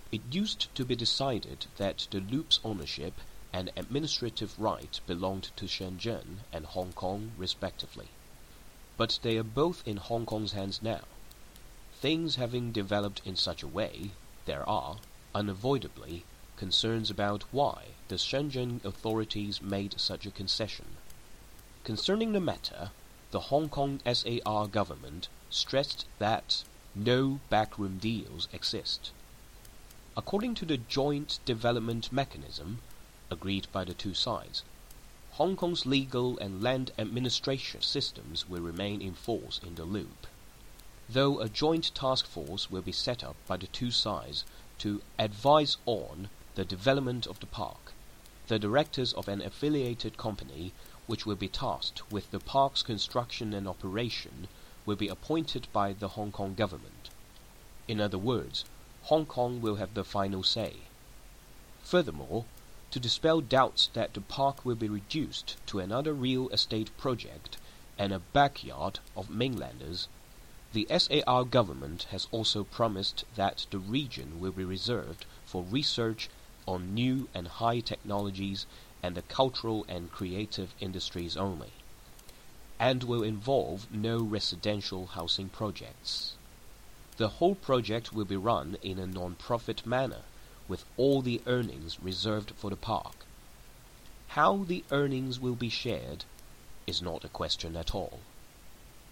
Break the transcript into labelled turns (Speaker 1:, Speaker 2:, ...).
Speaker 1: It used to be decided that the loop's ownership and administrative right belonged to Shenzhen and Hong Kong respectively. But they are both in Hong Kong's hands now. Things having developed in such a way, there are, unavoidably, concerns about why the Shenzhen authorities made such a concession. Concerning the matter, the Hong Kong SAR government stressed that no backroom deals exist. According to the joint development mechanism agreed by the two sides, Hong Kong's legal and land administration systems will remain in force in the loop, though a joint task force will be set up by the two sides to advise on the development of the park. The directors of an affiliated company, which will be tasked with the park's construction and operation, will be appointed by the Hong Kong government. In other words, Hong Kong will have the final say. Furthermore, to dispel doubts that the park will be reduced to another real estate project and a backyard of mainlanders, the SAR government has also promised that the region will be reserved for research on new and high technologies and the cultural and creative industries only, and will involve no residential housing projects. The whole project will be run in a non-profit manner, with all the earnings reserved for the park. How the earnings will be shared is not a question at all.